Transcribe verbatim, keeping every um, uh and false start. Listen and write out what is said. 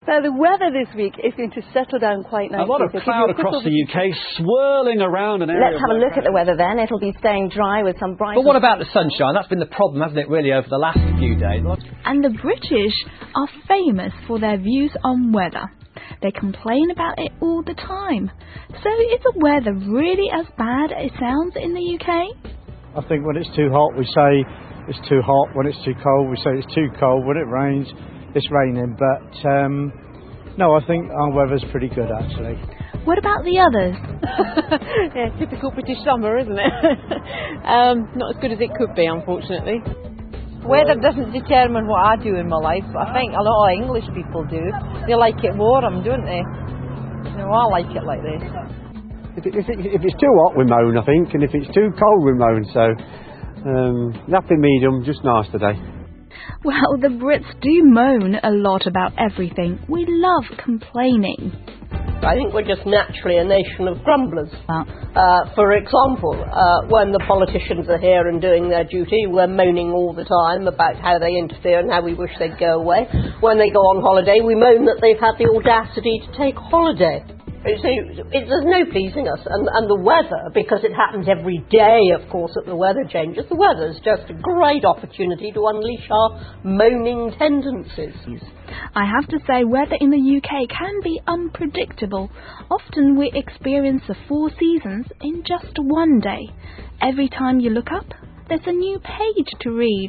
So the weather this week is going to settle down quite nicely. A lot of so cloud across the U K, swirling around an area. Let's have a look at the weather then. It'll be staying dry with some bright... But what about the sunshine? That's been the problem, hasn't it, really, over the last few days? And the British are famous for their views on weather. They complain about it all the time. So is the weather really as bad as it sounds in the U K? I think when it's too hot, we say it's too hot. When it's too cold, we say it's too cold. When it rains, it's raining. But um, no, I think our weather's pretty good, actually. What about the others? Yeah, typical British summer, isn't it? um, not as good as it could be, unfortunately. Weather doesn't determine what I do in my life, but I think a lot of English people do. They like it warm, don't they? You know, I like it like this. If, it, if, it, if it's too hot, we moan, I think, and if it's too cold, we moan. So, um, nothing medium, just nice today. Well, the Brits do moan a lot about everything. We love complaining. I think we're just naturally a nation of grumblers. Uh, for example, uh, when the politicians are here and doing their duty, we're moaning all the time about how they interfere and how we wish they'd go away. When they go on holiday, we moan that they've had the audacity to take holiday. You see, it, there's no pleasing us. And, and the weather, because it happens every day, of course, that the weather changes, the weather's just a great opportunity to unleash our moaning tendencies. I have to say, weather in the U K can be unpredictable. Often we experience the four seasons in just one day. Every time you look up, there's a new page to read.